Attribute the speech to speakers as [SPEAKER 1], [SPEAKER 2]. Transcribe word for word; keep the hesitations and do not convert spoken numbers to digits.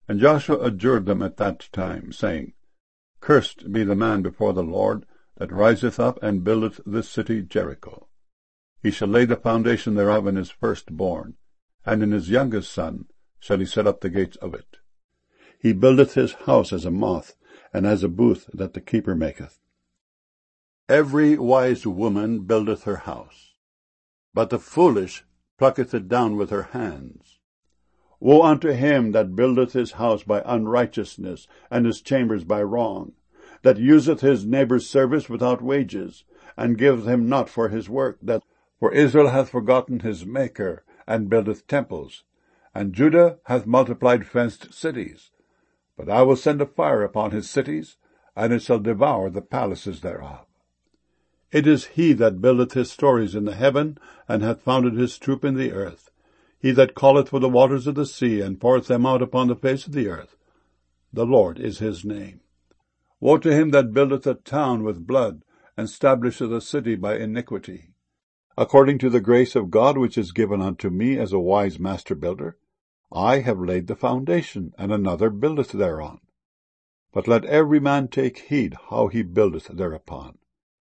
[SPEAKER 1] And Joshua adjured them at that time, saying, Cursed be the man before the Lord, that riseth up and buildeth this city Jericho. He shall lay the foundation thereof in his firstborn, and in his youngest son shall he set up the gates of it. He buildeth his house as a moth, and as a booth that the keeper maketh. Every wise woman buildeth her house, but the foolish plucketh it down with her hands. Woe unto him that buildeth his house by unrighteousness, and his chambers by wrong, that useth his neighbour's service without wages, and giveth him not for his work. That For Israel hath forgotten his Maker, and buildeth temples, and Judah hath multiplied fenced cities. But I will send a fire upon his cities, and it shall devour the palaces thereof. It is he that buildeth his stories in the heaven, and hath founded his troop in the earth. He that calleth for the waters of the sea, and poureth them out upon the face of the earth. The Lord is his name. Woe to him that buildeth a town with blood, and establisheth a city by iniquity. According to the grace of God which is given unto me as a wise master builder, I have laid the foundation, and another buildeth thereon. But let every man take heed how he buildeth thereupon.